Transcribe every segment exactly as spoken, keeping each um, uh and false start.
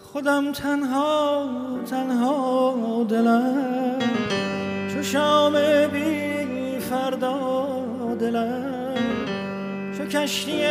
خودم تنها تنها دلم، چو شام بی فردا دلم، چو کشتی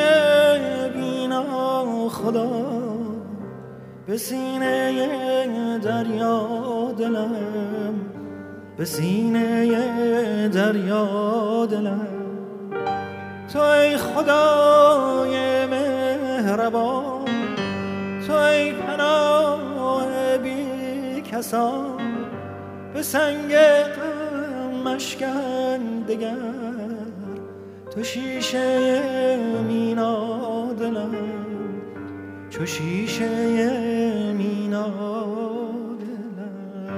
بینا خدا به سینه دریا دلم، به سینه دریا دلم. تو ای خدای مهربان، تو ای پناه بی کسان، به سنگ غم مشکن دگر، تو شیشه مینا دلم، چو شیشه مینا دلم.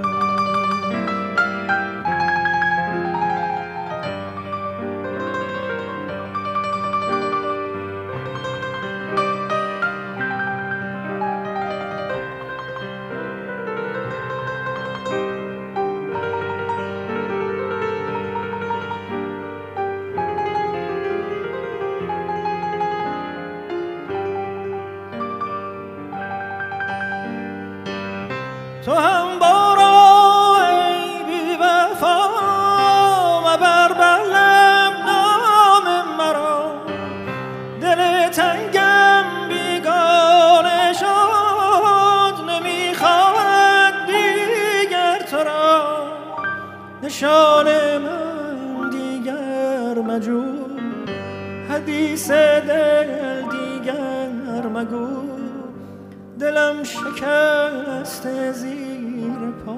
تو هم برو ای بی وفا، مبر بر لب نام مرا، دل تنگم بیگانه شد، نمیخواهد دیگر تو را، نشان من دیگر مجو، حدیث دل دیگر مگو، دلم شکست زیر پا،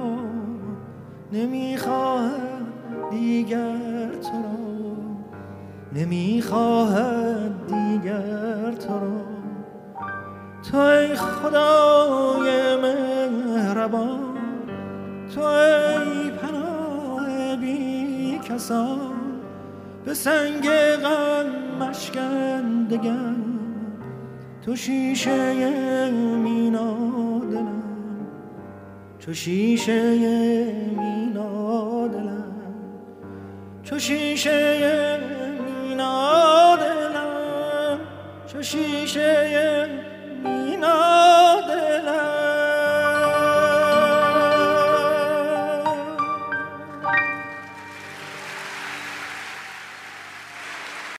نمیخواهد دیگر تو را، نمیخواهد دیگر تو را. تو ای خدای مهربان، تو ای پناه بی کسان، به سنگ غم مشکن دگر، تو شیشه مینا دلم، چو شیشه مینا دلم، چو شیشه مینا دلم، چو شیشه مینا دلم.